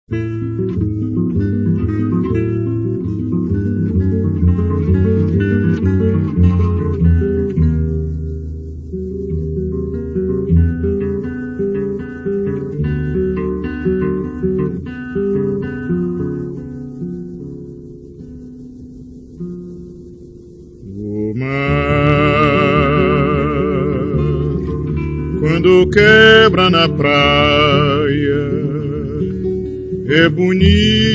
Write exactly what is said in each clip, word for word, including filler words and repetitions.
Quando quebra na praia, é bonito,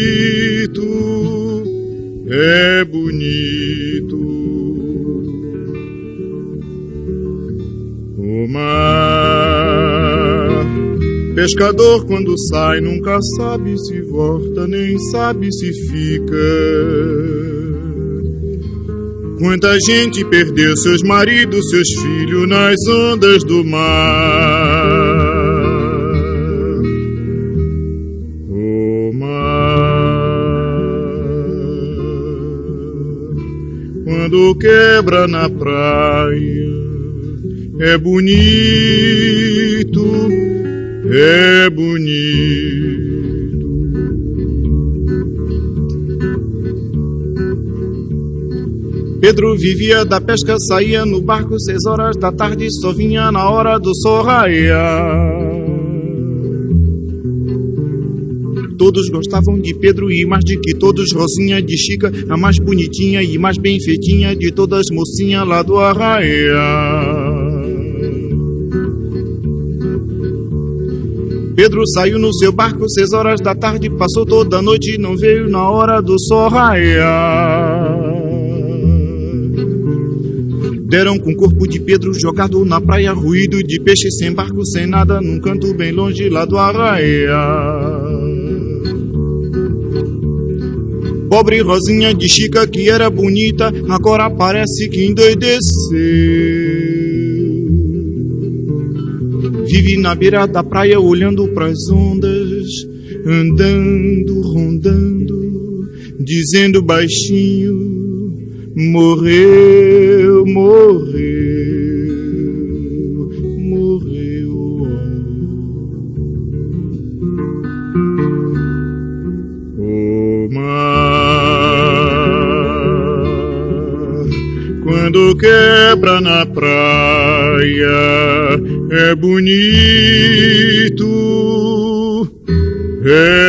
é bonito. O mar, pescador quando sai nunca sabe se volta, nem sabe se fica. Quanta gente perdeu seus maridos, seus filhos nas ondas do mar. O mar, quando quebra na praia, é bonito, é bonito. Pedro vivia da pesca, saía no barco seis horas da tarde, só vinha na hora do sol raiar. Todos gostavam de Pedro e mais de que todos, Rosinha de Chica, a mais bonitinha e mais bem feitinha de todas, mocinha lá do arraial. Pedro saiu no seu barco seis horas da tarde, passou toda a noite e não veio na hora do sol raiar. Deram com o corpo de Pedro jogado na praia, ruído de peixe, sem barco, sem nada, num canto bem longe lá do arraial. Pobre Rosinha de Chica, que era bonita, agora parece que endoideceu. Vive na beira da praia olhando pras ondas, andando, rondando, dizendo baixinho: morreu, morreu, morreu. O mar, quando quebra na praia, é bonito, é